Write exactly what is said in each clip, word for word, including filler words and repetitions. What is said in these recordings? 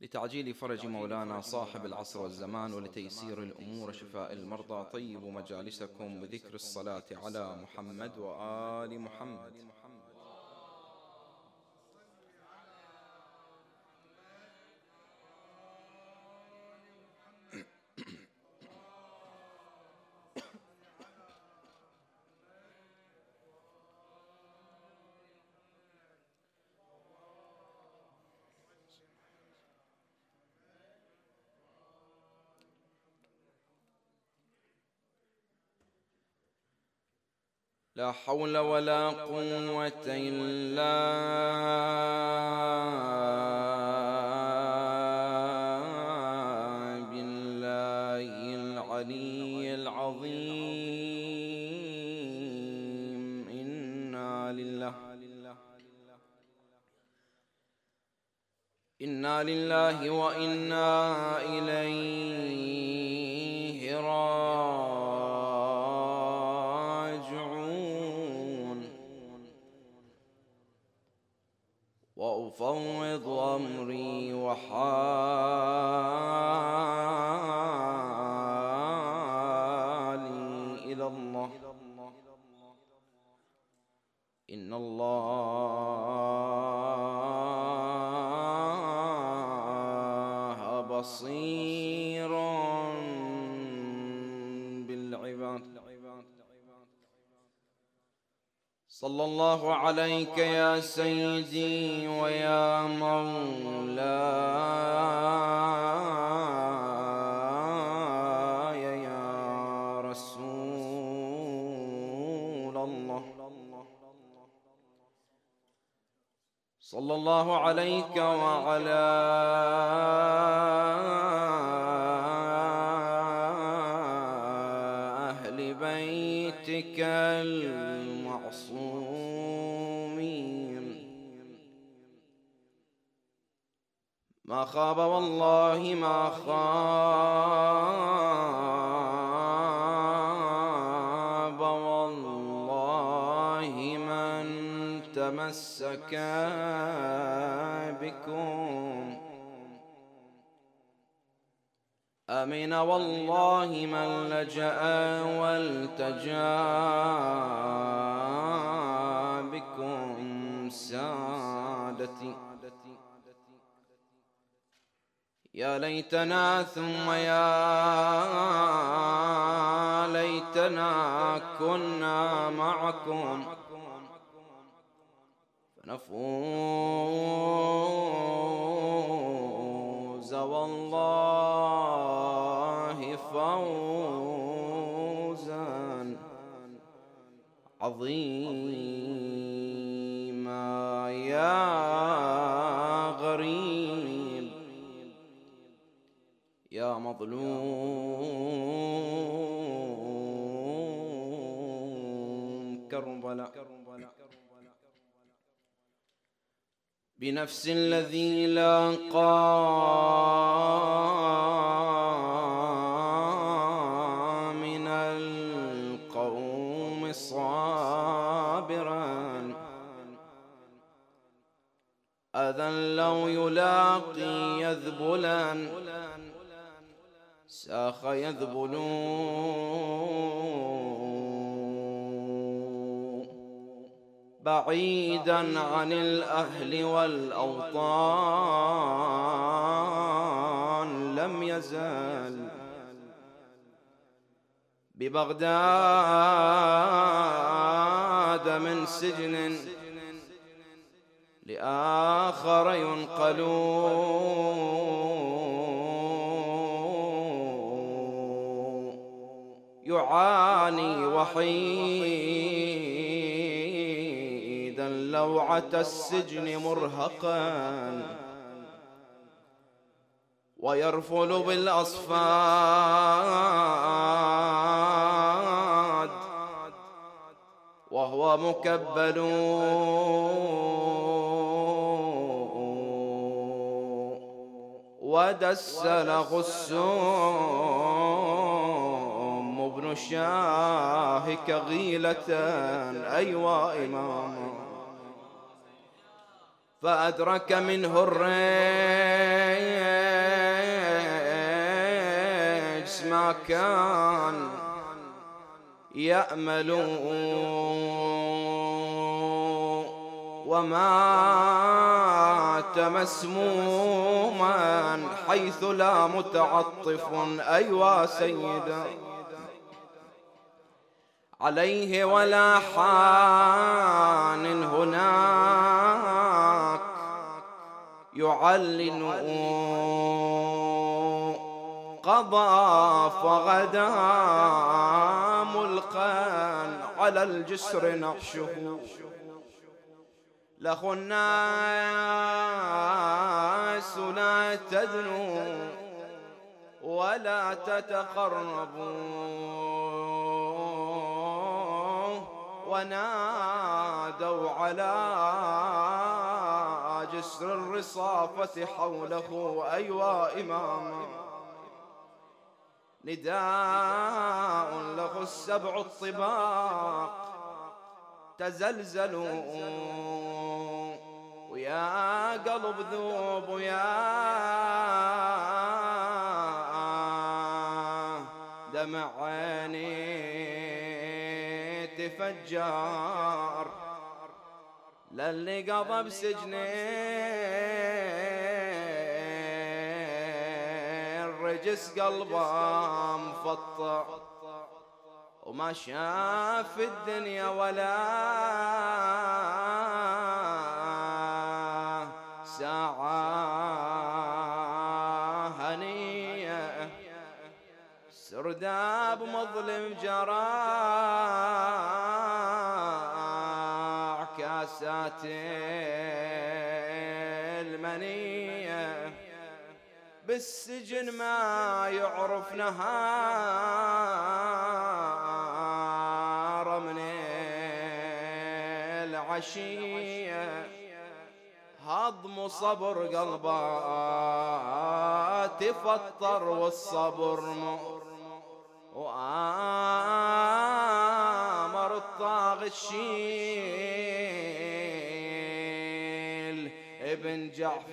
لتعجيل فرج مولانا صاحب العصر والزمان ولتيسير الأمور شفاء المرضى. طيبوا مجالسكم بذكر الصلاة على محمد وآل محمد. لا حول ولا قوة إلا بالله العلي العظيم. إنا لله إنا لله وإنا إليه راجعون. وأفوض أمري وحالي إلى الله. إن الله بصير بالعباد. صلى الله عليك يا سيدي ويا مولاي يا رسول الله. صلى الله عليك وعلى أهل بيتك المعصومين. ما خاب والله ما خاب والله من تمسك بكم. أمن والله من لجأ والتجا بكم سادتي. يا ليتنا ثم يا ليتنا كنا معكم فنفوز والله فوزا عظيما. يا غريب يا مظلوم كربلاء بنفس الذي لاقى من القوم صابرا. أذى لو يلاقي يذبلا ساخ يذبلون بعيدا عن الأهل والأوطان. لم يزال ببغداد من سجن لآخر ينقلون يعاني وحيدا لوعة السجن مرهقا ويرفل بالأصفاد وهو مكبل ودسل غسوم ابن الشاه كغيلة. أيوا إمام فأدرك منه الريح ما كان يأمل ومات مسموما حيث لا متعطف أيوا سيدا عليه ولا حان هناك يعلن قضى فغدا ملقا على الجسر نقشه لخ الناس لا تدنوا ولا تتقربوا ونادوا على جسر الرصافة حوله أيوا إماما نداء له السبع الطباق تزلزلوا ويا قلب ذوب ويا دمع عيني تفجر للي قضى بسجني الرجس قلبه مفطر وما شاف الدنيا ولا ساعة هنية سرداب مظلم جراح كاسات المنية بالسجن ما يعرف نهار من العشية هضم صبر قلبه تفطر والصبر مر وآمر الطاغ الشيل ابن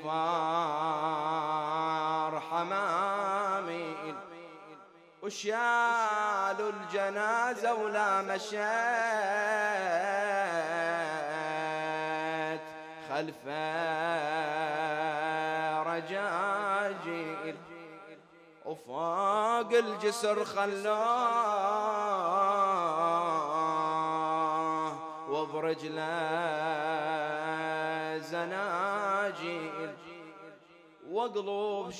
جعفر حمامي وشالوا الجنازة ولا مشيت خلف رجاجيل وفوق الجسر خلاه وبرجله زناجيل وقلوب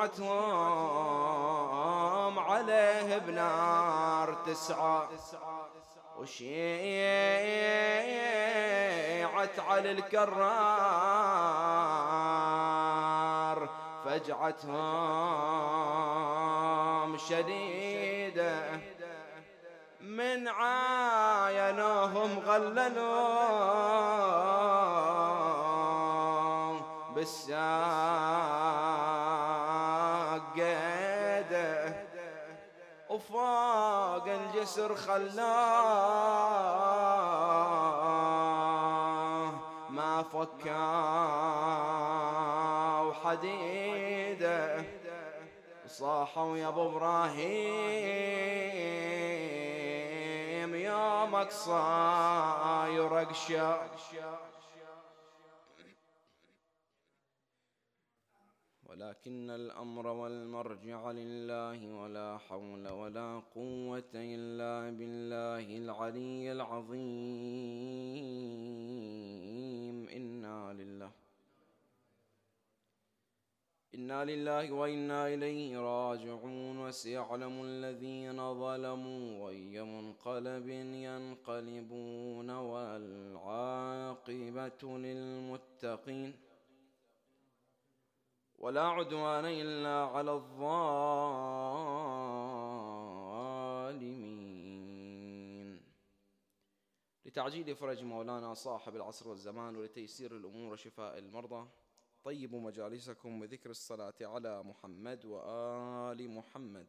شيعتهم عليه بنار تسعى وشيعت على الكرار فجعتهم شديدة من عاينوهم غللوا بالساق قيده وفوق الجسر خلاه ما فكوا حديده صاحوا يا ابو ابراهيم يومك صاير اقشع ولكن الأمر والمرجع لله ولا حول ولا قوة إلا بالله العلي العظيم. إنا لله إنا لله وإنا إليه راجعون. وسيعلم الذين ظلموا وأي منقلب ينقلبون والعاقبة للمتقين ولا عدوان إلا على الظالمين. لتعجيل فرج مولانا صاحب العصر والزمان ولتيسير الأمور وشفاء المرضى طيبوا مجالسكم بذكر الصلاة على محمد وآل محمد.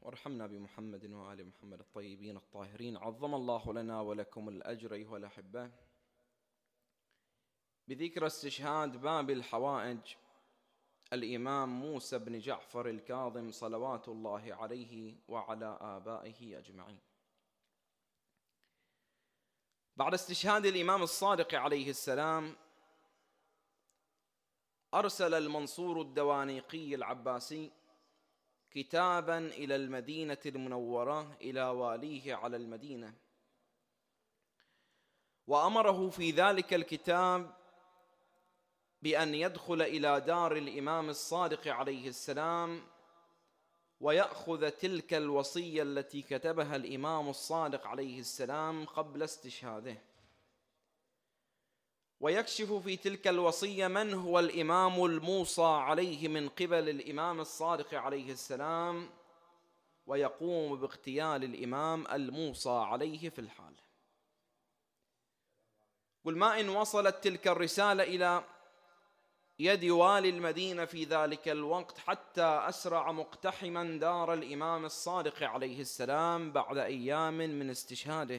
وارحمنا بمحمد وآل محمد الطيبين الطاهرين. عظم الله لنا ولكم الأجر أيها الأحبة بذكر استشهاد باب الحوائج الإمام موسى بن جعفر الكاظم صلوات الله عليه وعلى آبائه أجمعين. بعد استشهاد الإمام الصادق عليه السلام أرسل المنصور الدوانيقي العباسي كتابا إلى المدينة المنورة إلى واليه على المدينة، وأمره في ذلك الكتاب بأن يدخل إلى دار الإمام الصادق عليه السلام ويأخذ تلك الوصية التي كتبها الإمام الصادق عليه السلام قبل استشهاده، ويكشف في تلك الوصية من هو الإمام الموصى عليه من قبل الإمام الصادق عليه السلام، ويقوم باغتيال الإمام الموصى عليه في الحال. قل ما إن وصلت تلك الرسالة إلى يد والي المدينة في ذلك الوقت حتى أسرع مقتحما دار الإمام الصادق عليه السلام بعد أيام من استشهاده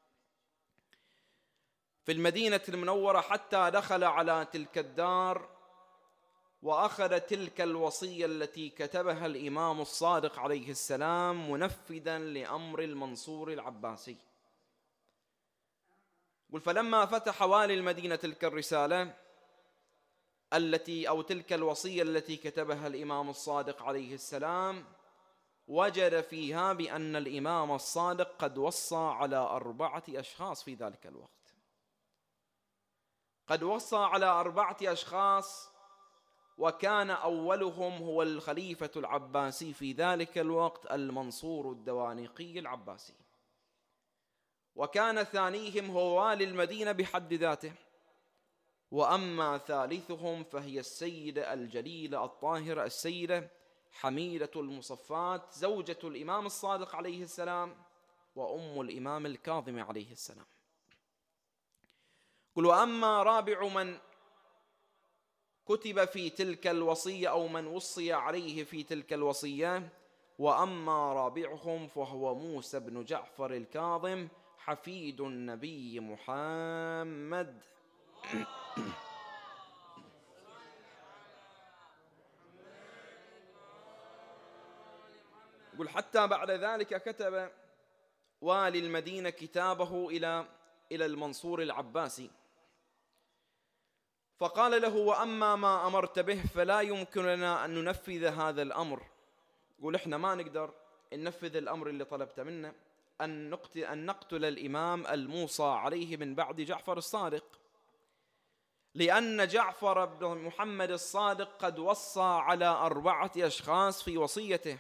في المدينة المنورة، حتى دخل على تلك الدار وأخذ تلك الوصية التي كتبها الإمام الصادق عليه السلام منفذا لأمر المنصور العباسي. قل فلما فتح والي المدينة تلك الرسالة التي أو تلك الوصية التي كتبها الإمام الصادق عليه السلام، وجد فيها بأن الإمام الصادق قد وصى على أربعة أشخاص في ذلك الوقت، قد وصى على أربعة أشخاص، وكان أولهم هو الخليفة العباسي في ذلك الوقت المنصور الدوانيقي العباسي، وكان ثانيهم هو والي المدينة بحد ذاته، وأما ثالثهم فهي السيدة الجليلة الطاهرة السيدة حميدة المصفات زوجة الإمام الصادق عليه السلام وأم الإمام الكاظم عليه السلام. قل وأما رابع من كتب في تلك الوصية أو من وصي عليه في تلك الوصية، وأما رابعهم فهو موسى بن جعفر الكاظم حفيد النبي محمد يقول حتى بعد ذلك كتب والي المدينة كتابه إلى إلى المنصور العباسي فقال له وأما ما أمرت به فلا يمكن لنا أن ننفذ هذا الأمر. يقول إحنا ما نقدر ننفذ الأمر اللي طلبت منا أن نقتل, أن نقتل الإمام الموصى عليه من بعد جعفر الصادق، لأن جعفر بن محمد الصادق قد وصى على أربعة أشخاص في وصيته،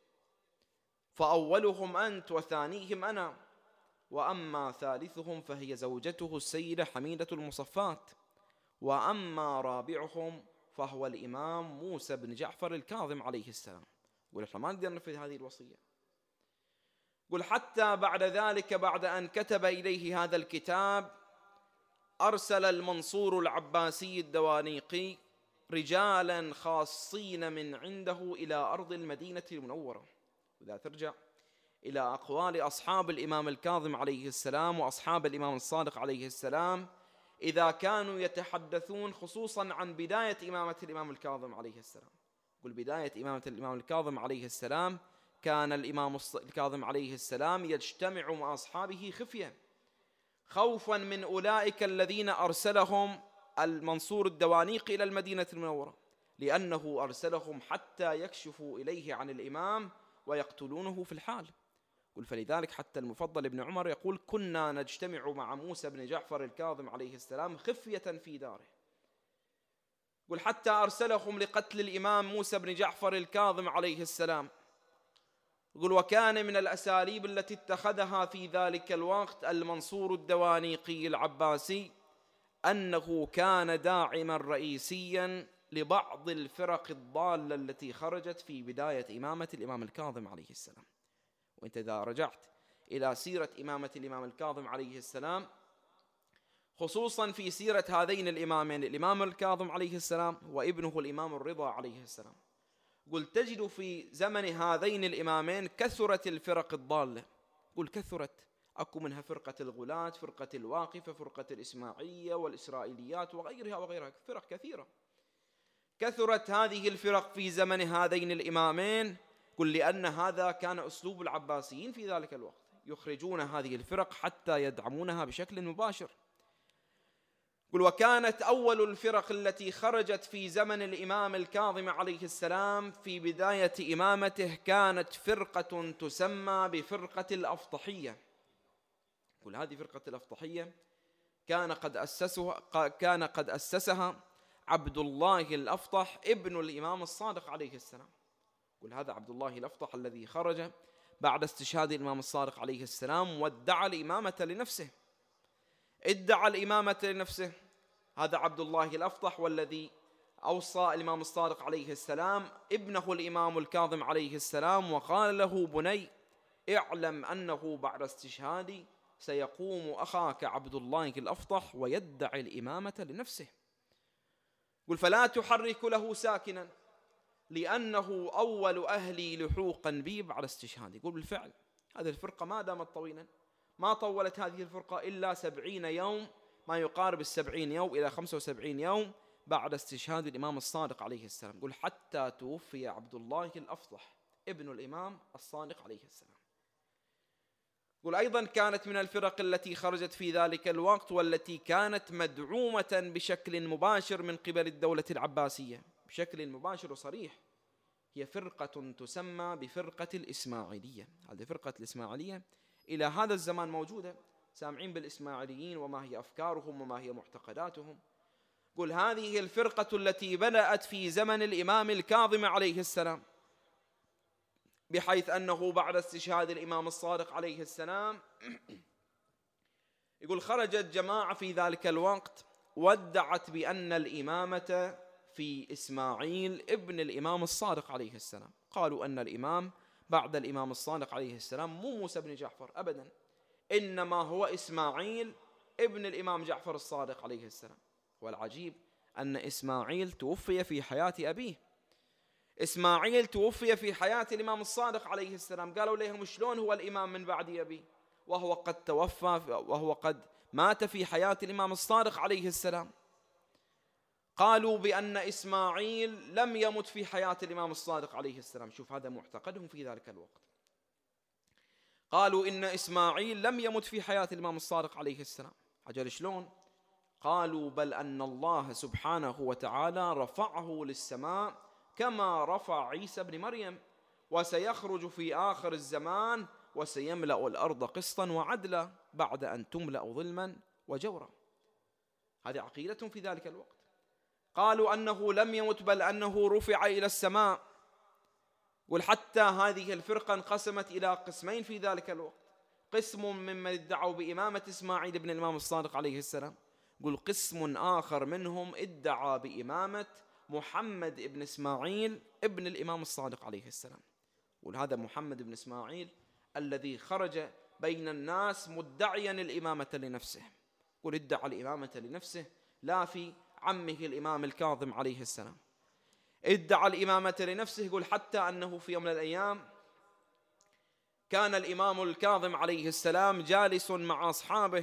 فأولهم أنت وثانيهم أنا، وأما ثالثهم فهي زوجته السيدة حميدة المصفات، وأما رابعهم فهو الإمام موسى بن جعفر الكاظم عليه السلام. يقول إحنا ما نقدر ننفذ هذه الوصية. يقول حتى بعد ذلك بعد أن كتب إليه هذا الكتاب أرسل المنصور العباسي الدوانيقي رجالا خاصين من عنده إلى أرض المدينة المنورة. وإذا ترجع إلى أقوال أصحاب الإمام الكاظم عليه السلام وأصحاب الإمام الصادق عليه السلام، إذا كانوا يتحدثون خصوصا عن بداية إمامة الإمام الكاظم عليه السلام، يقول بداية إمامة الإمام الكاظم عليه السلام كان الإمام الكاظم عليه السلام يجتمع مع أصحابه خفية خوفا من أولئك الذين أرسلهم المنصور الدوانيقي إلى المدينة المنورة، لأنه أرسلهم حتى يكشفوا إليه عن الإمام ويقتلونه في الحال. يقول فلذلك حتى المفضل ابن عمر يقول كنا نجتمع مع موسى بن جعفر الكاظم عليه السلام خفية في داره. يقول حتى أرسلهم لقتل الإمام موسى بن جعفر الكاظم عليه السلام. يقول وكان من الأساليب التي اتخذها في ذلك الوقت المنصور الدوانيقي العباسي أنه كان داعما رئيسيا لبعض الفرق الضالة التي خرجت في بداية إمامة الإمام الكاظم عليه السلام. وانت إذا رجعت إلى سيرة إمامة الإمام الكاظم عليه السلام خصوصا في سيرة هذين الإمامين الإمام الكاظم عليه السلام وابنه الإمام الرضا عليه السلام، قل تجد في زمن هذين الإمامين كثرت الفرق الضالة. قل كثرت، أكو منها فرقة الغلاة، فرقة الواقفة، فرقة الإسماعيلية والإسرائيليات وغيرها وغيرها، فرق كثيرة. كثرت هذه الفرق في زمن هذين الإمامين. قل لأن هذا كان أسلوب العباسيين في ذلك الوقت، يخرجون هذه الفرق حتى يدعمونها بشكل مباشر. قل وكانت أول الفرق التي خرجت في زمن الإمام الكاظم عليه السلام في بداية إمامته كانت فرقة تسمى بفرقة الأفطحية. قل هذه فرقة الأفطحية كان قد أسسها كان قد أسسها عبد الله الأفطح ابن الإمام الصادق عليه السلام. قل هذا عبد الله الأفطح الذي خرج بعد استشهاد الإمام الصادق عليه السلام وادعى الإمامة لنفسه. ادعى الإمامة لنفسه هذا عبد الله الأفطح، والذي أوصى الإمام الصادق عليه السلام ابنه الإمام الكاظم عليه السلام وقال له: بني اعلم أنه بعد استشهادي سيقوم أخاك عبد الله الأفطح ويدعي الإمامة لنفسه. قل فلا تحرك له ساكنا لأنه أول أهلي لحوقا بي بعد استشهادي. يقول بالفعل هذه الفرقة ما دامت طويلا، ما طولت هذه الفرقة إلا سبعين يوم، ما يقارب السبعين يوم إلى خمسة وسبعين يوم بعد استشهاد الإمام الصادق عليه السلام. يقول حتى توفي عبد الله الأفطح ابن الإمام الصادق عليه السلام. يقول أيضا كانت من الفرق التي خرجت في ذلك الوقت والتي كانت مدعومة بشكل مباشر من قبل الدولة العباسية بشكل مباشر وصريح، هي فرقة تسمى بفرقة الإسماعيلية. هذه فرقة الإسماعيلية إلى هذا الزمان موجودة، سامعين بالإسماعيليين وما هي أفكارهم وما هي معتقداتهم. قل هذه الفرقة التي بدأت في زمن الإمام الكاظم عليه السلام، بحيث أنه بعد استشهاد الإمام الصادق عليه السلام يقول خرجت جماعة في ذلك الوقت وادعت بأن الإمامة في إسماعيل ابن الإمام الصادق عليه السلام. قالوا أن الإمام بعد الإمام الصادق عليه السلام مو موسى بن جعفر أبدا، إنما هو إسماعيل ابن الإمام جعفر الصادق عليه السلام. والعجيب أن إسماعيل توفي في حياة أبيه، إسماعيل توفي في حياة الإمام الصادق عليه السلام. قالوا لهم شلون هو الإمام من بعد أبيه وهو قد توفى وهو قد مات في حياة الإمام الصادق عليه السلام؟ قالوا بأن إسماعيل لم يمت في حياة الإمام الصادق عليه السلام. شوف هذا معتقدهم في ذلك الوقت، قالوا إن إسماعيل لم يمت في حياة الإمام الصادق عليه السلام. عجل شلون؟ قالوا بل أن الله سبحانه وتعالى رفعه للسماء كما رفع عيسى بن مريم، وسيخرج في آخر الزمان وسيملأ الأرض قسطا وعدلا بعد أن تملأ ظلما وجورا. هذه عقيدتهم في ذلك الوقت. قالوا أنه لم يمت بل أنه رفع إلى السماء. وحتى هذه الفرقة انقسمت إلى قسمين في ذلك الوقت، قسم ممن ادعوا بإمامة إسماعيل بن الإمام الصادق عليه السلام، قل قسم آخر منهم ادعى بإمامة محمد بن إسماعيل ابن الإمام الصادق عليه السلام. وهذا محمد بن إسماعيل الذي خرج بين الناس مدعيا الإمامة لنفسه. قل ادعى الإمامة لنفسه لا في عمه الإمام الكاظم عليه السلام، ادعى الإمامة لنفسه. يقول حتى أنه في يوم من الأيام كان الإمام الكاظم عليه السلام جالس مع أصحابه،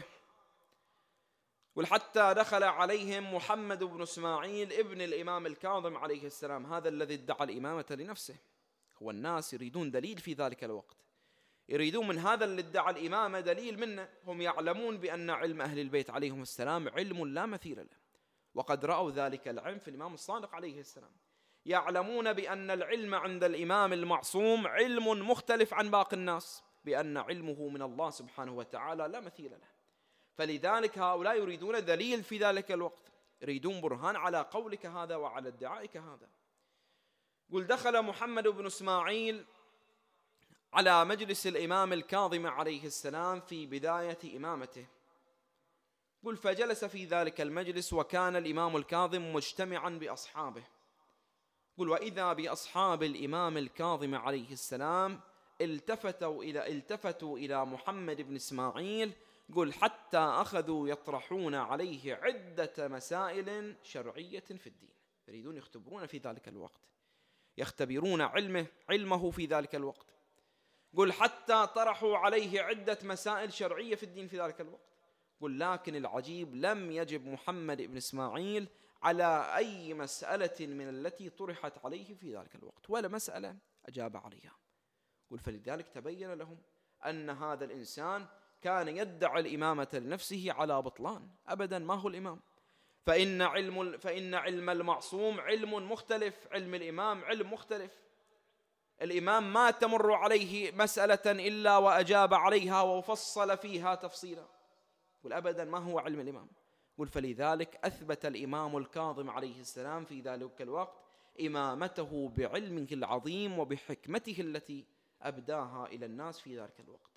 وحتى دخل عليهم محمد بن إسماعيل ابن الإمام الكاظم عليه السلام، هذا الذي ادعى الإمامة لنفسه. هو الناس يريدون دليل في ذلك الوقت، يريدون من هذا اللي ادعى الإمامة دليل منه. هم يعلمون بأن علم أهل البيت عليهم السلام علم لا مثيل له، وقد رأوا ذلك العلم في الإمام الصادق عليه السلام. يعلمون بأن العلم عند الإمام المعصوم علم مختلف عن باقي الناس، بأن علمه من الله سبحانه وتعالى لا مثيل له. فلذلك هؤلاء يريدون دليل في ذلك الوقت، يريدون برهان على قولك هذا وعلى ادعائك هذا. قل دخل محمد بن إسماعيل على مجلس الإمام الكاظم عليه السلام في بداية إمامته. قل فجلس في ذلك المجلس وكان الإمام الكاظم مجتمعا بأصحابه. قل وإذا بأصحاب الإمام الكاظم عليه السلام التفتوا إلى التفتوا إلى محمد بن إسماعيل، قل حتى أخذوا يطرحون عليه عدة مسائل شرعية في الدين. يريدون يختبرون في ذلك الوقت، يختبرون علمه علمه في ذلك الوقت. قل حتى طرحوا عليه عدة مسائل شرعية في الدين في ذلك الوقت. قل لكن العجيب لم يجب محمد بن إسماعيل على أي مسألة من التي طرحت عليه في ذلك الوقت، ولا مسألة أجاب عليها. قل فلذلك تبين لهم أن هذا الإنسان كان يدعي الإمامة لنفسه على بطلان، أبدا ما هو الإمام. فإن علم فإن علم المعصوم علم مختلف، علم الإمام علم مختلف. الإمام ما تمر عليه مسألة إلا وأجاب عليها وفصل فيها تفصيلا. قل أبدا ما هو علم الإمام. قل فلذلك أثبت الإمام الكاظم عليه السلام في ذلك الوقت إمامته بعلمه العظيم وبحكمته التي أبداها إلى الناس في ذلك الوقت.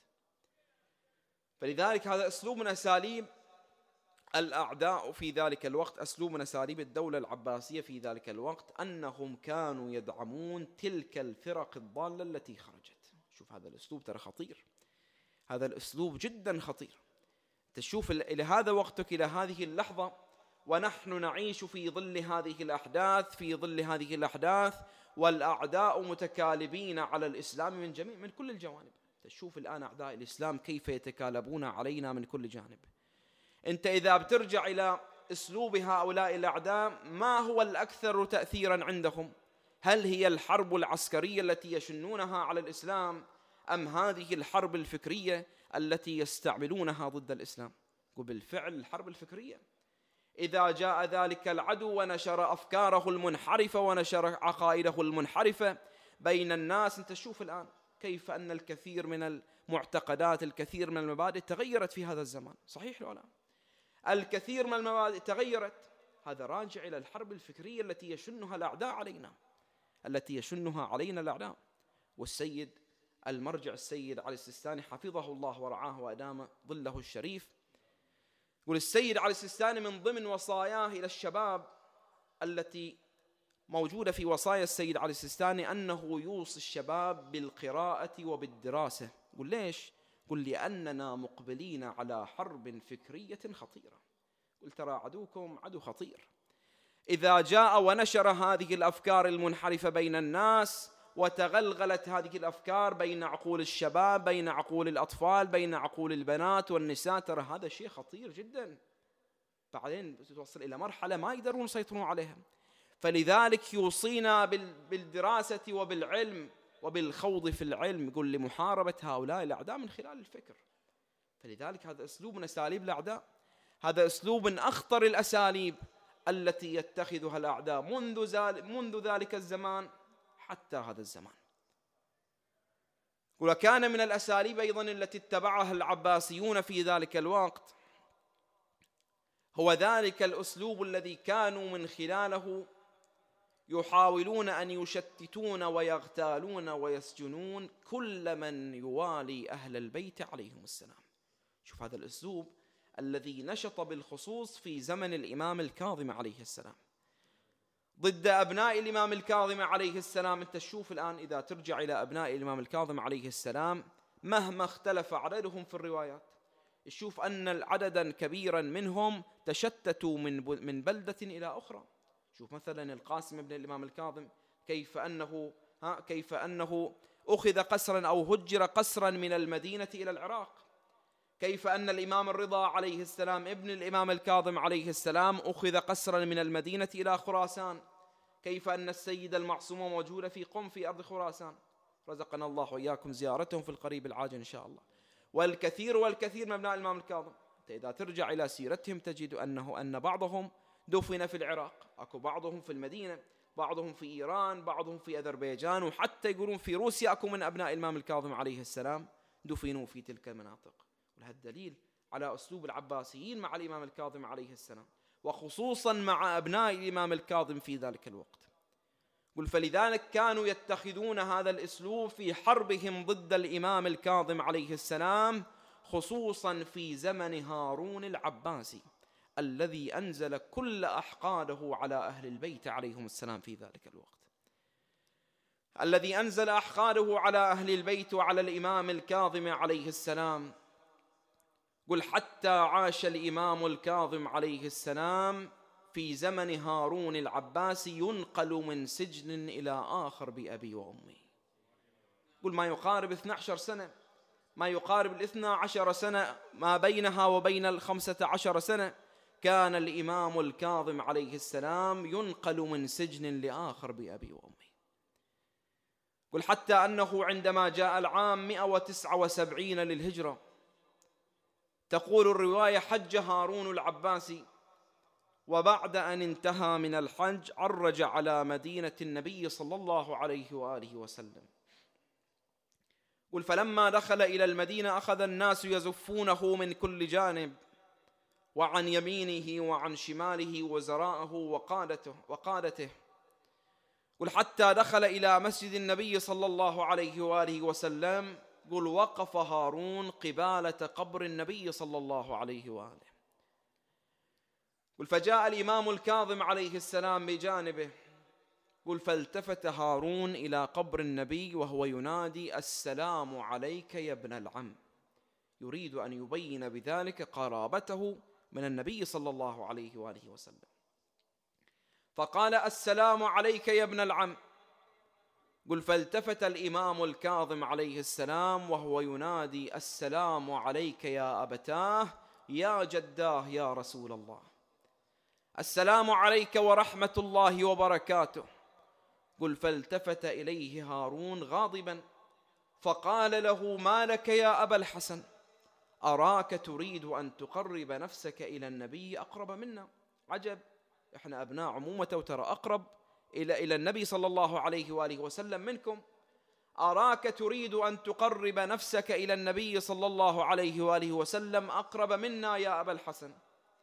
فلذلك هذا أسلوب من أساليب الأعداء في ذلك الوقت، أسلوب من أساليب الدولة العباسية في ذلك الوقت، أنهم كانوا يدعمون تلك الفرق الضالة التي خرجت. شوف هذا الأسلوب ترى خطير، هذا الأسلوب جدا خطير. تشوف إلى هذا وقتك، إلى هذه اللحظة ونحن نعيش في ظل هذه الأحداث في ظل هذه الأحداث والأعداء متكالبين على الإسلام من جميع من كل الجوانب. تشوف الآن أعداء الإسلام كيف يتكالبون علينا من كل جانب. أنت إذا بترجع إلى أسلوب هؤلاء الأعداء، ما هو الأكثر تأثيرا عندهم؟ هل هي الحرب العسكرية التي يشنونها على الإسلام، أم هذه الحرب الفكرية التي يستعملونها ضد الإسلام؟ وبالفعل الحرب الفكرية. إذا جاء ذلك العدو ونشر أفكاره المنحرفة ونشر عقائده المنحرفة بين الناس، أنت تشوف الآن كيف أن الكثير من المعتقدات، الكثير من المبادئ تغيرت في هذا الزمان. صحيح ولا لا؟ الكثير من المبادئ تغيرت. هذا راجع إلى الحرب الفكرية التي يشنها الأعداء علينا التي يشنها علينا الأعداء. والسيد المرجع السيد علي السيستاني حفظه الله ورعاه وأدام ظله الشريف، والسيد علي السيستاني من ضمن وصاياه إلى الشباب التي موجودة في وصايا السيد علي السيستاني أنه يوصي الشباب بالقراءة وبالدراسة. قل ليش؟ قل لأننا مقبلين على حرب فكرية خطيرة. قل ترى عدوكم عدو خطير. إذا جاء ونشر هذه الأفكار المنحرفة بين الناس وتغلغلت هذه الأفكار بين عقول الشباب، بين عقول الأطفال، بين عقول البنات والنساء، ترى هذا شيء خطير جدا. بعدين توصل إلى مرحلة ما يقدرون يسيطرون عليها. فلذلك يوصينا بالدراسة وبالعلم وبالخوض في العلم، يقول لمحاربة هؤلاء الأعداء من خلال الفكر. فلذلك هذا أسلوب من أساليب الأعداء، هذا أسلوب من أخطر الأساليب التي يتخذها الأعداء منذ منذ ذلك الزمان حتى هذا الزمان. وكان من الأساليب أيضا التي اتبعها العباسيون في ذلك الوقت هو ذلك الأسلوب الذي كانوا من خلاله يحاولون أن يشتتون ويغتالون ويسجنون كل من يوالي أهل البيت عليهم السلام. شوف هذا الأسلوب الذي نشط بالخصوص في زمن الإمام الكاظم عليه السلام ضد أبناء الإمام الكاظم عليه السلام. أنت تشوف الآن إذا ترجع إلى أبناء الإمام الكاظم عليه السلام مهما اختلف عددهم في الروايات، تشوف أن عددا كبيرا منهم تشتتوا من من بلدة إلى أخرى. شوف مثلا القاسم بن الإمام الكاظم كيف أنه ها كيف أنه أخذ قسرا أو هجر قسرا من المدينة إلى العراق. كيف أن الإمام الرضا عليه السلام ابن الإمام الكاظم عليه السلام أخذ قسرا من المدينة إلى خراسان. كيف أن السيد المعصوم موجودة في قم في أرض خراسان، رزقنا الله وإياكم زيارتهم في القريب العاجل إن شاء الله. والكثير والكثير من أبناء الإمام الكاظم إذا ترجع إلى سيرتهم تجد أنه أن بعضهم دفن في العراق، أكو بعضهم في المدينة، بعضهم في إيران، بعضهم في أذربيجان، وحتى يقولون في روسيا أكو من أبناء الإمام الكاظم عليه السلام دفنوا في تلك المناطق. وهذا الدليل على أسلوب العباسيين مع الإمام الكاظم عليه السلام، وخصوصا مع أبناء الإمام الكاظم في ذلك الوقت. قل فلذلك كانوا يتخذون هذا الأسلوب في حربهم ضد الإمام الكاظم عليه السلام، خصوصا في زمن هارون العباسي الذي أنزل كل أحقاده على أهل البيت عليهم السلام في ذلك الوقت، الذي أنزل أحقاده على أهل البيت وعلى الإمام الكاظم عليه السلام. قل حتى عاش الإمام الكاظم عليه السلام في زمن هارون العباسي ينقل من سجن إلى آخر بأبي وأمي. قل ما يقارب اثنتي عشرة سنة، ما يقارب الاثنى عشر سنة ما بينها وبين الخمسة عشر سنة، كان الإمام الكاظم عليه السلام ينقل من سجن لآخر بأبي وأمي. قل حتى أنه عندما جاء العام مئة وتسعة وسبعين للهجرة، تقول الرواية حج هارون العباسي، وبعد أن انتهى من الحج عرج على مدينة النبي صلى الله عليه وآله وسلم. قل فلما دخل إلى المدينة أخذ الناس يزفونه من كل جانب، وعن يمينه وعن شماله وزراءه وقادته وقادته قل حتى دخل إلى مسجد النبي صلى الله عليه وآله وسلم. قل وقف هارون قبالة قبر النبي صلى الله عليه وآله. قل فجاء الإمام الكاظم عليه السلام بجانبه. قل فالتفت هارون إلى قبر النبي وهو ينادي السلام عليك يا ابن العم، يريد أن يبين بذلك قرابته من النبي صلى الله عليه وآله وسلم. فقال السلام عليك يا ابن العم. قل فالتفت الإمام الكاظم عليه السلام وهو ينادي السلام عليك يا أبتاه يا جداه يا رسول الله، السلام عليك ورحمة الله وبركاته. قل فالتفت إليه هارون غاضبا فقال له ما لك يا أبا الحسن، أراك تريد أن تقرب نفسك إلى النبي أقرب منا. عجب، إحنا أبناء عمومة وترى أقرب إلى إلى النبي صلى الله عليه وآله وسلم منكم. أراك تريد أن تقرب نفسك إلى النبي صلى الله عليه وآله وسلم أقرب منا يا أبا الحسن.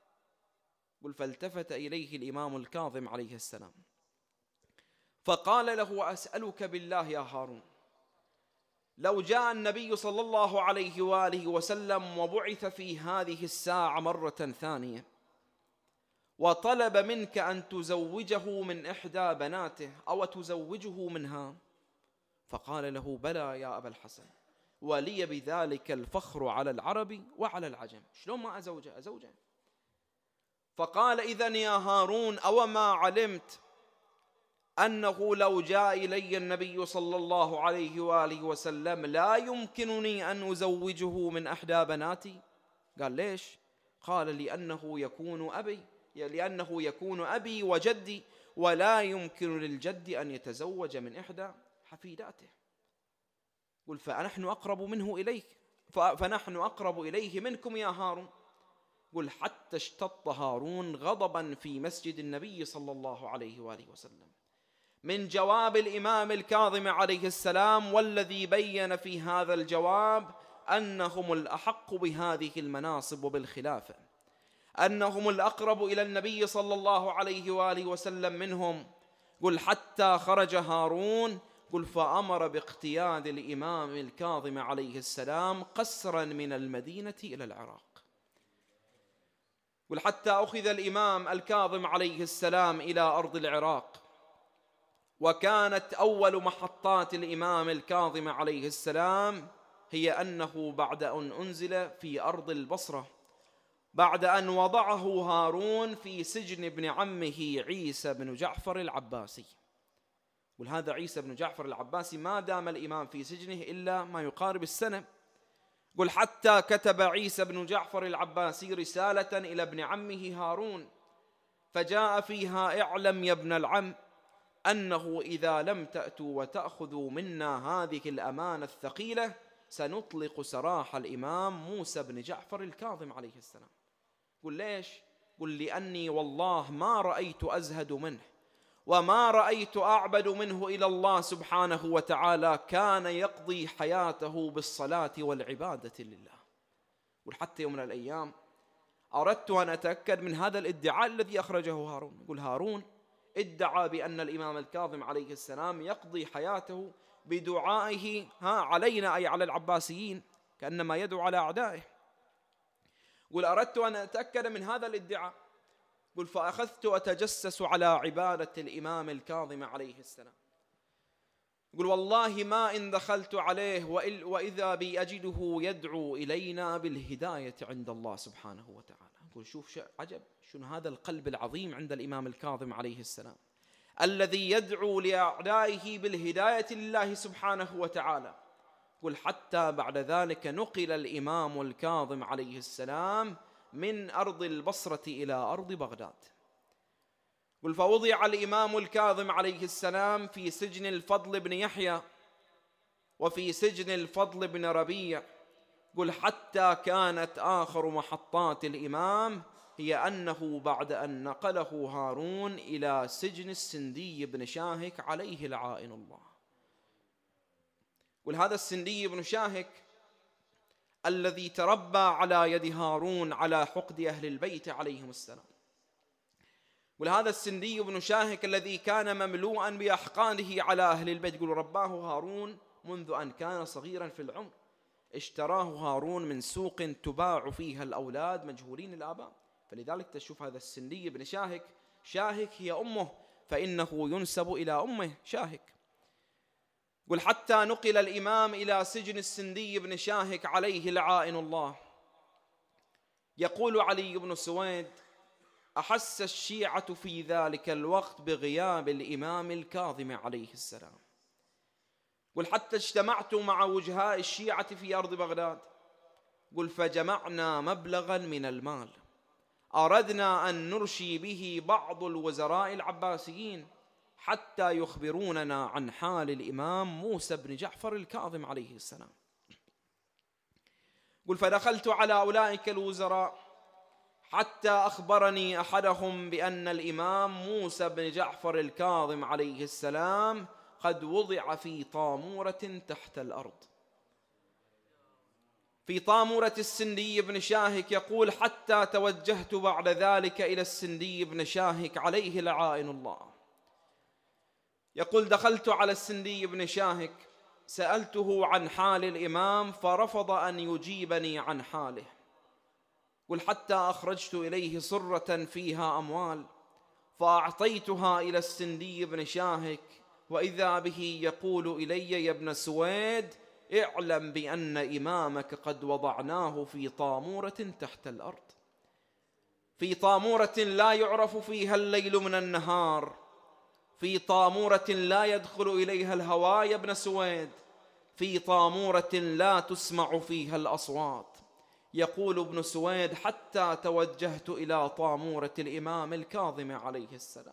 قل فالتفت إليه الإمام الكاظم عليه السلام فقال له أسألك بالله يا هارون، لو جاء النبي صلى الله عليه وآله وسلم وبعث في هذه الساعة مرة ثانية وطلب منك أن تزوجه من إحدى بناته أو تزوجه منها، فقال له بلى يا أبا الحسن، ولي بذلك الفخر على العرب وعلى العجم، شلون ما أزوجه أزوجه. فقال إذن يا هارون أو ما علمت أنه لو جاء إلي النبي صلى الله عليه وآله وسلم لا يمكنني أن أزوجه من أحدى بناتي؟ قال ليش؟ قال لأنه يكون أبي لأنه يكون أبي وجدي، ولا يمكن للجد أن يتزوج من إحدى حفيداته. قل فنحن أقرب منه إليك فنحن أقرب إليه منكم يا هارون. قل حتى اشتط هارون غضبا في مسجد النبي صلى الله عليه وآله وسلم من جواب الإمام الكاظم عليه السلام، والذي بين في هذا الجواب أنهم الأحق بهذه المناصب وبالخلافة، أنهم الأقرب إلى النبي صلى الله عليه وآله وسلم منهم. قل حتى خرج هارون. قل فأمر باقتياد الإمام الكاظم عليه السلام قسرا من المدينة إلى العراق. قل حتى أخذ الإمام الكاظم عليه السلام إلى أرض العراق، وكانت أول محطات الإمام الكاظم عليه السلام هي أنه بعد أن أنزل في أرض البصرة، بعد أن وضعه هارون في سجن ابن عمه عيسى بن جعفر العباسي. ولهذا عيسى بن جعفر العباسي ما دام الإمام في سجنه إلا ما يقارب السنة. قل حتى كتب عيسى بن جعفر العباسي رسالة إلى ابن عمه هارون فجاء فيها اعلم يا ابن العم أنه إذا لم تأتوا وتأخذوا منا هذه الأمانة الثقيلة سنطلق سراح الإمام موسى بن جعفر الكاظم عليه السلام. قل ليش؟ قل لأني والله ما رأيت أزهد منه وما رأيت أعبد منه إلى الله سبحانه وتعالى، كان يقضي حياته بالصلاة والعبادة لله. وحتى يوم من الأيام أردت أن أتأكد من هذا الادعاء الذي أخرجه هارون. يقول هارون ادعى بأن الإمام الكاظم عليه السلام يقضي حياته بدعائه ها علينا أي على العباسيين، كأنما يدعو على أعدائه. قل أردت أن أتأكد من هذا الادعاء. قل فأخذت أتجسس على عبادة الإمام الكاظم عليه السلام. قل والله ما إن دخلت عليه وإذا بي أجده يدعو إلينا بالهداية عند الله سبحانه وتعالى. يقول شوف عجب شنو هذا القلب العظيم عند الإمام الكاظم عليه السلام، الذي يدعو لأعدائه بالهداية لله سبحانه وتعالى. قل حتى بعد ذلك نقل الإمام الكاظم عليه السلام من أرض البصرة إلى أرض بغداد. قل فوضع الإمام الكاظم عليه السلام في سجن الفضل بن يحيى وفي سجن الفضل بن ربيع. قل حتى كانت آخر محطات الإمام هي أنه بعد أن نقله هارون إلى سجن السندي بن شاهك عليه لعائن الله. قل هذا السندي بن شاهك الذي تربى على يد هارون على حقد أهل البيت عليهم السلام. قل هذا السندي بن شاهك الذي كان مملوءا بأحقاده على أهل البيت. قل رباه هارون منذ أن كان صغيرا في العمر، اشتراه هارون من سوق تباع فيها الأولاد مجهولين الآباء، فلذلك تشوف هذا السندي بن شاهك، شاهك هي أمه فإنه ينسب إلى أمه شاهك. قل حتى نقل الإمام إلى سجن السندي بن شاهك عليه لعائن الله. يقول علي بن سويد أحس الشيعة في ذلك الوقت بغياب الإمام الكاظم عليه السلام. قل حتى اجتمعت مع وجهاء الشيعة في أرض بغداد. قل فجمعنا مبلغا من المال أردنا أن نرشي به بعض الوزراء العباسيين حتى يخبروننا عن حال الإمام موسى بن جعفر الكاظم عليه السلام. قل فدخلت على أولئك الوزراء حتى أخبرني أحدهم بأن الإمام موسى بن جعفر الكاظم عليه السلام قد وضع في طامورة تحت الأرض، في طامورة السندي بن شاهك. يقول حتى توجهت بعد ذلك إلى السندي بن شاهك عليه لعائن الله. يقول دخلت على السندي بن شاهك سألته عن حال الإمام فرفض أن يجيبني عن حاله. قل حتى أخرجت إليه صرة فيها أموال فأعطيتها إلى السندي بن شاهك، وإذا به يقول إلي يا ابن سويد اعلم بأن إمامك قد وضعناه في طامورة تحت الأرض، في طامورة لا يعرف فيها الليل من النهار، في طامورة لا يدخل إليها الهواء يا ابن سويد، في طامورة لا تسمع فيها الأصوات. يقول ابن سويد حتى توجهت إلى طامورة الإمام الكاظم عليه السلام،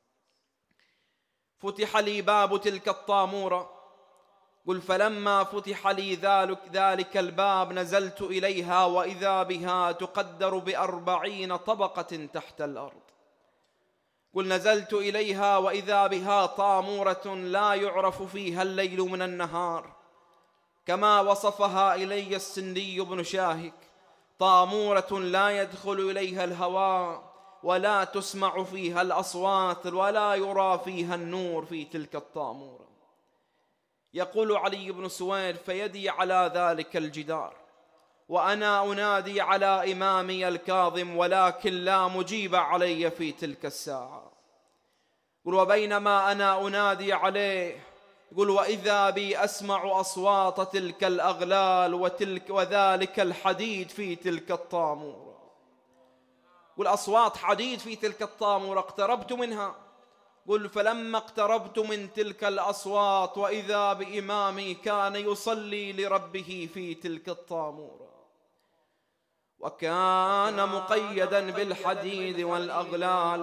فتح لي باب تلك الطامورة. قل فلما فتح لي ذلك, ذلك الباب نزلت إليها وإذا بها تقدر بأربعين طبقة تحت الأرض. قل نزلت إليها وإذا بها طامورة لا يعرف فيها الليل من النهار كما وصفها إلي السندي بن شاهك، طامورة لا يدخل إليها الهواء ولا تسمع فيها الأصوات ولا يرى فيها النور في تلك الطامورة. يقول علي بن سويد فيدي على ذلك الجدار وأنا أنادي على إمامي الكاظم ولكن لا مجيب علي في تلك الساعة. قل وبينما أنا أنادي عليه قل وإذا بي أسمع أصوات تلك الأغلال وتلك وذلك الحديد في تلك الطامورة. قل أصوات حديد في تلك الطامورة. اقتربت منها. قل فلما اقتربت من تلك الأصوات وإذا بإمامي كان يصلي لربه في تلك الطامورة وكان مقيدا بالحديد والأغلال.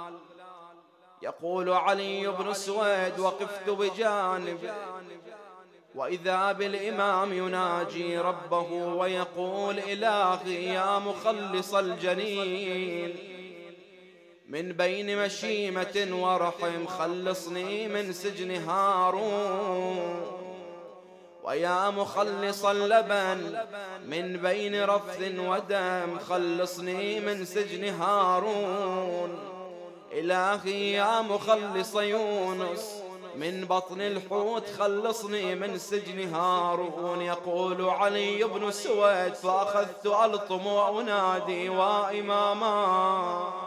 يقول علي بن سويد وقفت بجانبه وإذا بالإمام يناجي ربه ويقول إلهي يا مخلص الجنين من بين مشيمة ورحم خلصني من سجن هارون، ويا مخلص اللبن من بين رفث ودم خلصني من سجن هارون، إلهي يا مخلص يونس من بطن الحوت خلصني من سجن هارون. يقول علي بن سويد فأخذت ألطم وأنادي وإماما.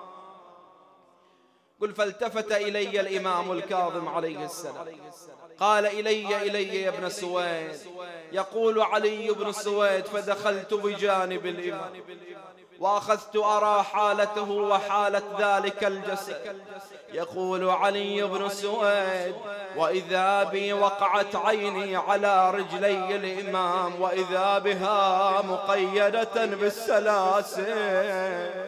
قل فالتفت إلي الإمام الكاظم عليه السلام قال إلي إلي يا ابن سويد. يقول علي بن سويد فدخلت بجانب الإمام وأخذت أرى حالته وحالة ذلك الجسد. يقول علي بن سويد: وإذا بي وقعت عيني على رجلي الإمام وإذا بها مقيدة بالسلاسل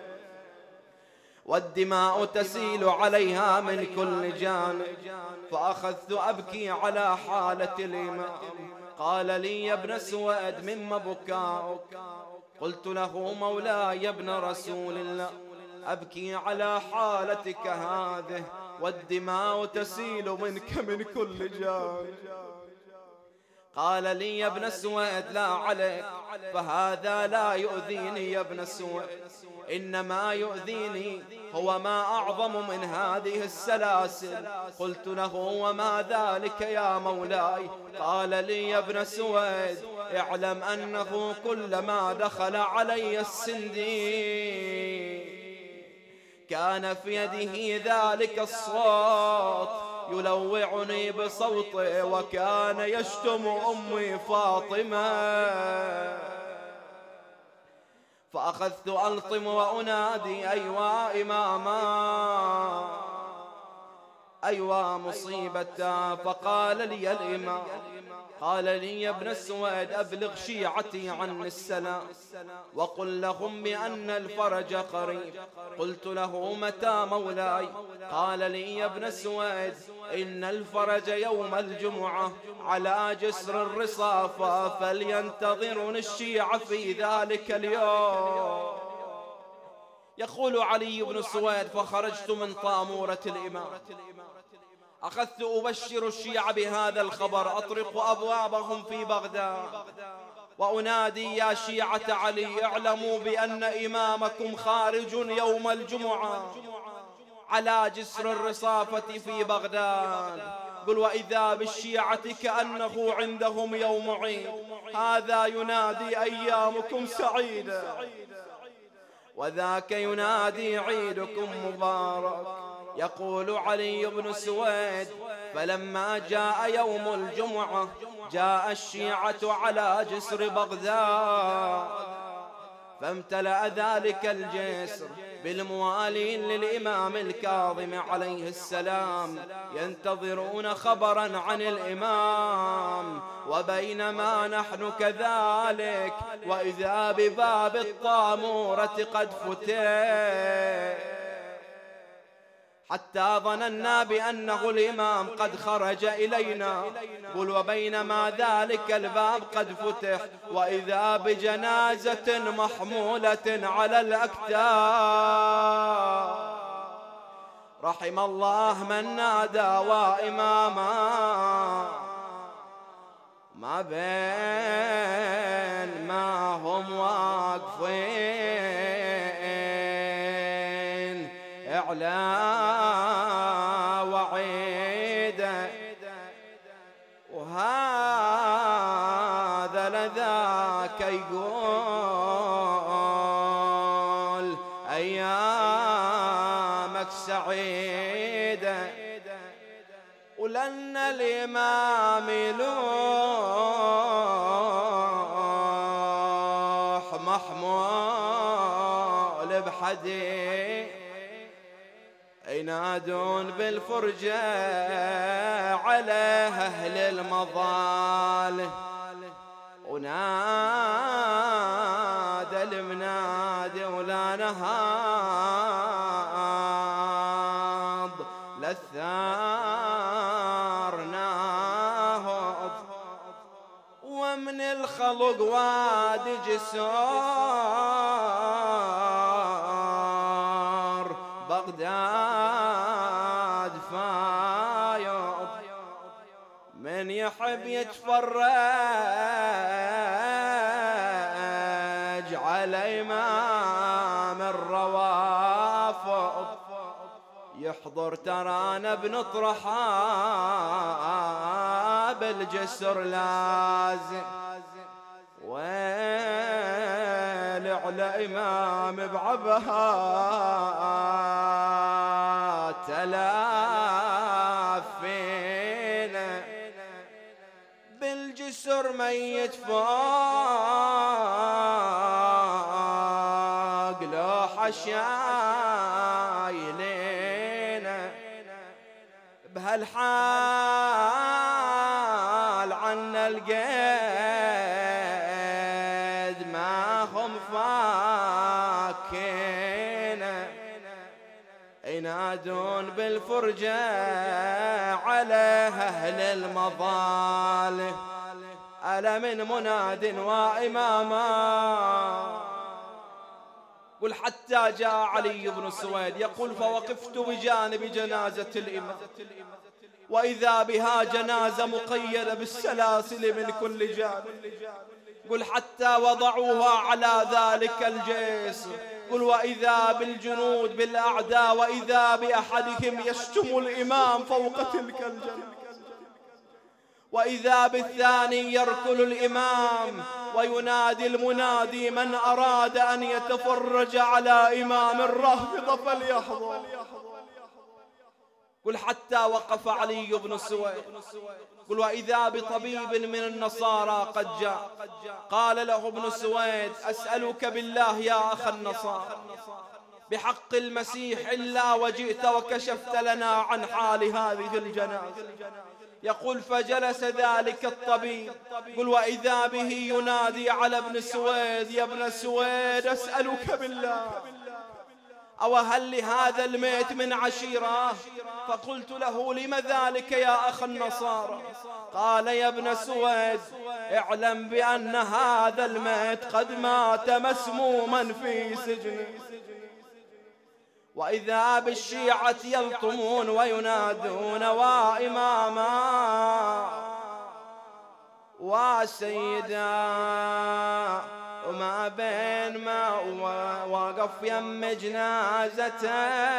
والدماء تسيل عليها من كل جانب. فأخذت أبكي على حالة الإمام. قال لي: يا ابن سويد، مما بكاؤك؟ قلت له: مولاي يا ابن رسول الله، أبكي على حالتك هذه والدماء تسيل منك من كل جانب. قال لي: يا ابن سويد، لا عليك، فهذا لا يؤذيني يا ابن سويد، إنما يؤذيني هو ما أعظم من هذه السلاسل. قلت له: وما ذلك يا مولاي؟ قال لي: يا ابن سويد، اعلم أنه كلما دخل علي السندي كان في يده ذلك الصوت يلوعني بصوته، وكان يشتم أمي فاطمة. فأخذت ألطم وأنادي: أيوا إماما، أيوا مصيبة. فقال لي الإمام، قال لي: يا ابن السويد، أبلغ شيعتي عني السلام وقل لهم بأن الفرج قريب. قلت له: متى مولاي؟ قال لي: يا ابن السويد، إن الفرج يوم الجمعة على جسر الرصافة، فلينتظرني الشيعة في ذلك اليوم. يقول علي بن سويد: فخرجت من طامورة الإمام، أخذت أبشر الشيعة بهذا الخبر، أطرق أبوابهم في بغداد وأنادي: يا شيعة علي، اعلموا بأن إمامكم خارج يوم الجمعة على جسر الرصافة في بغداد. قل: وإذا بالشيعة كأنه عندهم يوم عيد، هذا ينادي أيامكم سعيدة وذاك ينادي عيدكم مبارك. يقول علي بن سويد: فلما جاء يوم الجمعة جاء الشيعة على جسر بغداد، فامتلأ ذلك الجسر بالموالين للإمام الكاظم عليه السلام ينتظرون خبرا عن الإمام. وبينما نحن كذلك وإذا بباب الطامورة قد فتح، حتى ظننا بأنه الإمام قد خرج إلينا. قل: وبينما ذلك الباب قد فتح وإذا بجنازة محمولة على الأكتاف. رحم الله من نادى وإماما ما بين ما هم واقفين إعلان وعيدا، وهذا لذاك يقول أيامك سعيدة، ولن الإمام يلوح محمول بحديد، ينادون بالفرجة على أهل المظالم، ونادى المنادي ولا نهاض للثار ناهض، ومن الخلق وادي جسار بغداد فايض، من يحب يتفرج على إمام الروافض يحضر ترانا بنطرحها بالجسر لازم، ويل على إمام بعبها تلافينا بالجسر ميت فاض صبح شايلينا بهالحال عنا القيد ما هم فاكينا ينادون بالفرجة على أهل المظالم ألا من مناد وإماما. قل حتى جاء علي بن السويد يقول فوقفت بجانب جنازة الإمام وإذا بها جنازة مقيدة بالسلاسل من كل جانب. قل حتى وضعوها على ذلك الجسر. قل وإذا بالجنود بالأعداء وإذا بأحدهم يشتم الإمام فوق تلك الجنة وإذا بالثاني يركل الإمام وينادي المنادي من أراد أن يتفرج على إمام الرافضة فليحضر. قل حتى وقف علي بن السويد. قل وإذا بطبيب من النصارى قد جاء قال له ابن السويد أسألك بالله يا أخ النصارى بحق المسيح إلا وجئت وكشفت لنا عن حال هذه الجنازة. يقول فجلس ذلك الطبيب. قل وإذا به ينادي على ابن سويد يا ابن سويد أسألك بالله أو هل لهذا الميت من عشيرة؟ فقلت له لم ذلك يا أخ النصارى؟ قال يا ابن سويد اعلم بأن هذا الميت قد مات مسموما في سجنه. وإذا بالشيعة يلطمون وينادون وإماما وسيدا وما بين ما واقف يم جنازته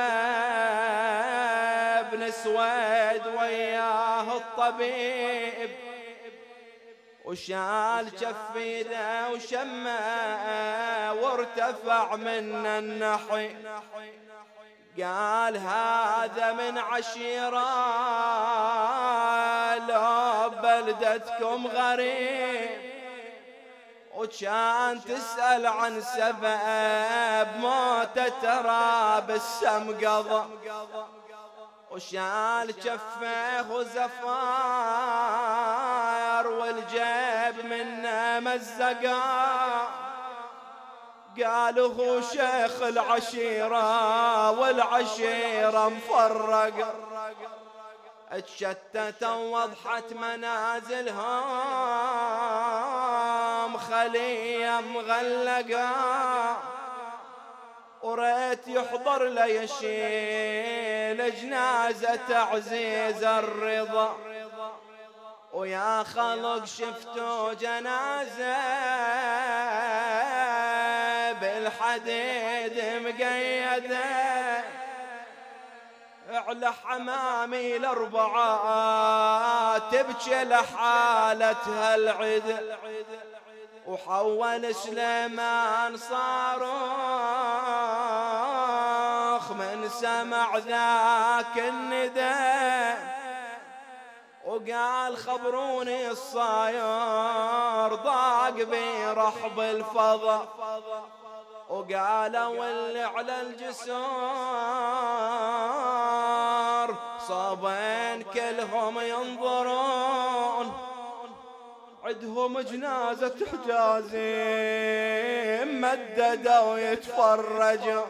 ابن سويد وياه الطبيب وشال كفيده وشمه وارتفع من النحي. قال هذا من عشيرة لو بلدتكم غريب وكان تسأل عن سبب موته ترى بالسم قضى. وشال كفه وزفار والجيب منه مزقا. قالوا هو شيخ العشيرة والعشيرة مفرقة اتشتت وضحت منازلهم خلية مغلقة وريت يحضر لي يشيل جنازة عزيز الرضا. ويا خلق شفتوا جنازة بالحديد مقيدة على حمامي الأربعة تبكي لحالتها العد. وحول سليمان صاروخ من سمع ذاك النداء وقال خبروني الصاير ضاق بي رحب الفضا. وقالوا واللي على الجسور صابين كلهم ينظرون عدهم جنازة حجازي مددوا يتفرجوا.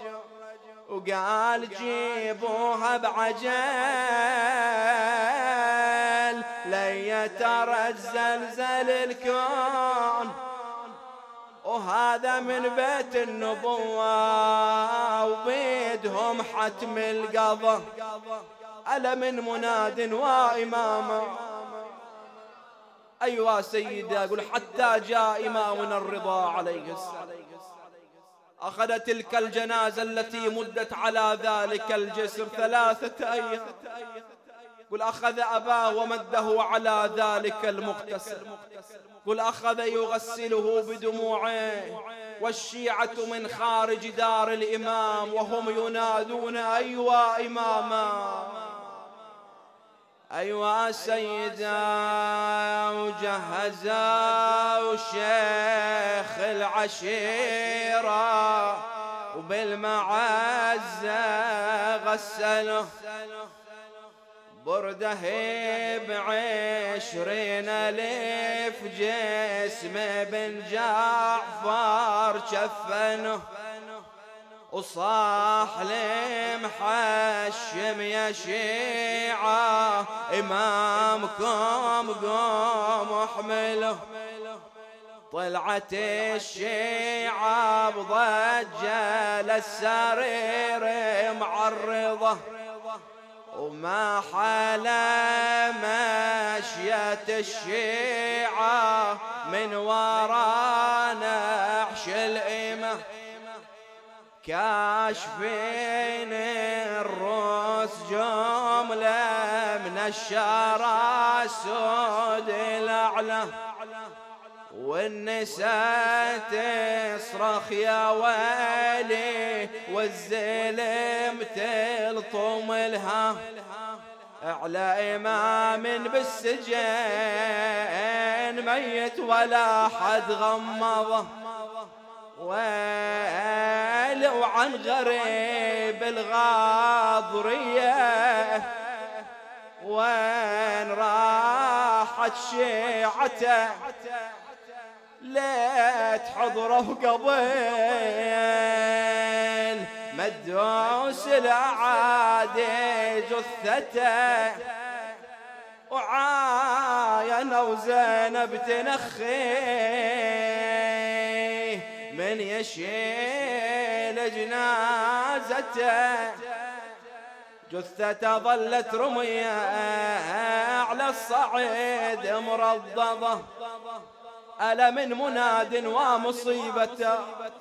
وقال جيبوها بعجل ليترى الزلزل الكون. وهذا من بيت النبوة وبيدهم حتم القضاء ألا من مناد وإماما. أيها سيدي أقول حتى جاء إمامنا الرضا عليه السلام أخذ تلك الجنازة التي مدت على ذلك الجسر ثلاثة أيام. قل أخذ أباه ومده على ذلك المغتسل. قل أخذ يغسله بدموعه والشيعة من خارج دار الإمام وهم ينادون أيوا إماما أيوا سيدا. وجهزوا شيخ العشيرة وبالمعزة غسله برده بعشرين ألف جسمه بن جعفر كفنه وصاح لمحشم يا شيعة إمامكم قوم احمله طلعت الشيعة بضجة للسرير معرضة وما حلا مشيت الشيعة من ورانا نحش الإمة كاشفين الروس جملة من الشارع سود الأعلى والنساء تصرخ يا ويلي والزلم تلطم لها على إمام بالسجن ميت ولا حد غمضه ويل وعن غريب الغاضرية وين راحت شيعته ليت حضره قبل مدوس الأعادي جثته وعاين وزينب تنخي من يشيل جنازته جثته ظلت رمية على الصعيد مرضضة ألا من مناد ومصيبته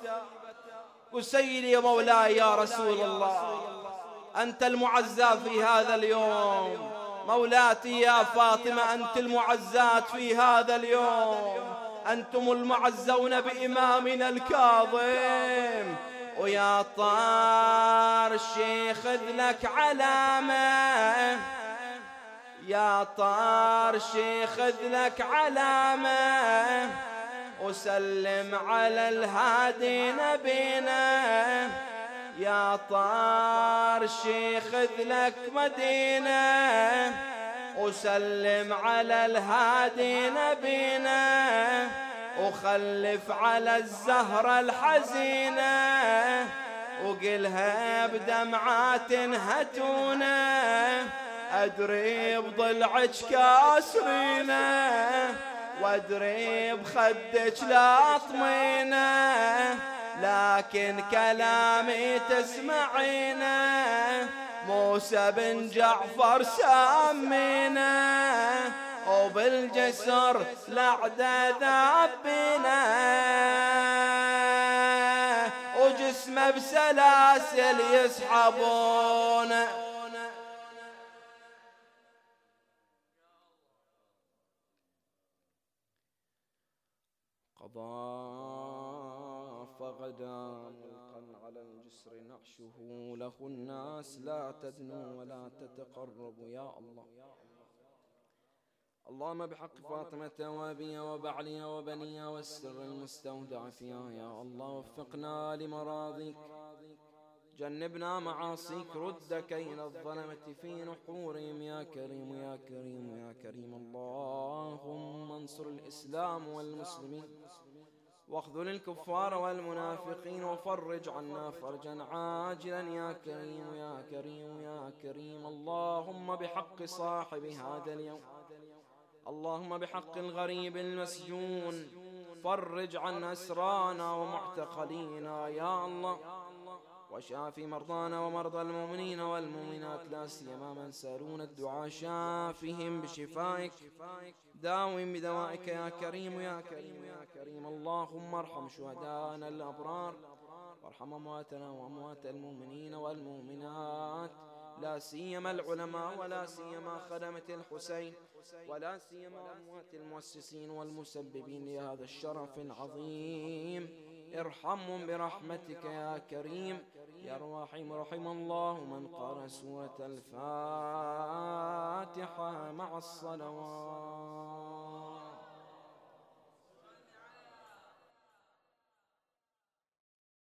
وسيدي مولاي يا رسول الله أنت المعزى في هذا اليوم مولاتي يا فاطمة أنت المعزات في هذا اليوم أنتم المعزون بإمامنا الكاظم ويا طار الشيخ خذ لك علامة يا طار الشيخ خذ لك علامة وسلم على الهادي نبينا يا طار الشيخ خذ لك مدينة وسلم على الهادي نبينا وخلف على الزهرة الحزينة وقلها بدمعات هتونا أدري بضلعك كاسرينة وأدري بخدك لا طمينة لكن كلامي تسمعينه موسى بن جعفر سمينا وبالجسر لعدة ذابنا وجسمه بسلاسل يسحبون قضى فغدا ملقا على الجسر نعشه له الناس لا تدنو ولا تتقرب يا الله اللهم بحق فاطمة وأبيها وبعلها وبنيها والسر المستودع فيها يا الله وفقنا لمراضيك جنبنا معاصيك رد كيد الظلمة في نحورهم يا كريم يا كريم يا كريم اللهم انصر الإسلام والمسلمين واخذل الكفار والمنافقين وفرج عنا فرجا عاجلا يا كريم يا كريم يا كريم اللهم بحق صاحب هذا اليوم اللهم بحق الغريب المسجون فرج عن أسرانا ومعتقلينا يا الله وشافي مرضانا ومرضى المؤمنين والمؤمنات لا سيما من سألون الدعاء شافهم بشفائك داوم بدوائك يا كريم يا كريم يا كريم اللهم ارحم شهداءنا الأبرار وارحم أمواتنا وأموات المؤمنين والمؤمنات لا سيما العلماء ولا سيما خدمة الحسين ولا سيما أموات المؤسسين والمسببين لهذا الشرف العظيم ارحمهم برحمتك يا كريم يا رحيم رحم الله من قرأ سورة الفاتحة مع الصلوات.